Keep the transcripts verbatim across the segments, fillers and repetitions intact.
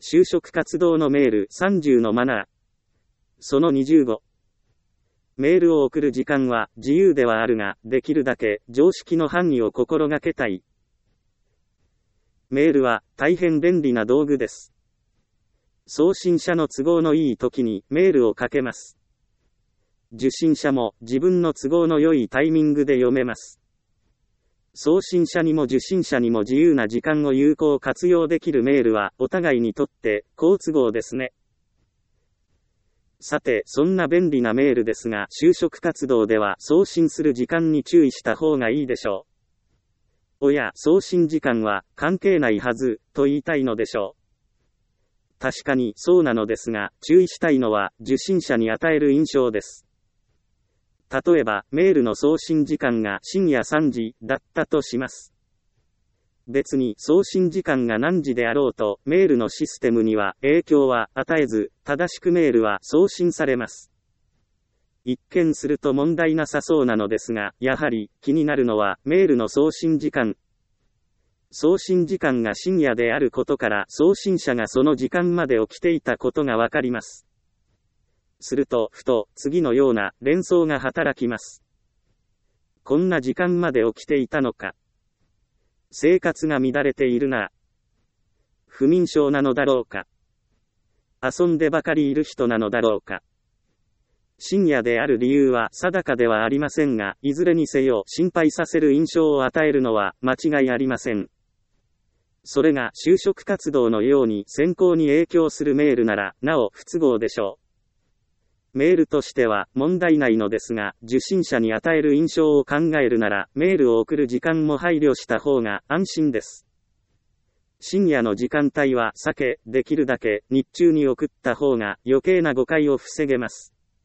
就職活動のメールさんじゅうのマナー。そのにじゅうご。メールを送る時間は自由ではあるが、できるだけ常識の範囲を心がけたい。メールは大変便利な道具です。送信者の都合のいい時にメールをかけます。受信者も自分の都合の良いタイミングで読めます。送信者にも受信者にも自由な時間を有効活用できるメールはお互いにとって好都合ですね。さて、そんな便利なメールですが、就職活動では送信する時間に注意した方がいいでしょう。おや、送信時間は関係ないはず、と言いたいのでしょう。確かにそうなのですが、注意したいのは受信者に与える印象です。例えば、メールの送信時間が深夜さんじだったとします。別に送信時間が何時であろうと、メールのシステムには影響は与えず、正しくメールは送信されます。一見すると問題なさそうなのですが、やはり気になるのはメールの送信時間。送信時間が深夜であることから、送信者がその時間まで起きていたことがわかります。すると、ふと、次のような連想が働きます。こんな時間まで起きていたのか。生活が乱れているな。不眠症なのだろうか。遊んでばかりいる人なのだろうか。深夜である理由は定かではありませんが、いずれにせよ心配させる印象を与えるのは間違いありません。それが就職活動のように選考に影響するメールなら、なお不都合でしょう。メールとしては問題ないのですが、受信者に与える印象を考えるなら、メールを送る時間も配慮した方が安心です。深夜の時間帯は避け、できるだけ日中に送った方が余計な誤解を防げます。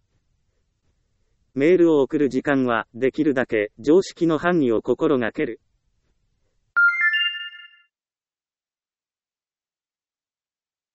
メールを送る時間は、できるだけ常識の範囲を心がける。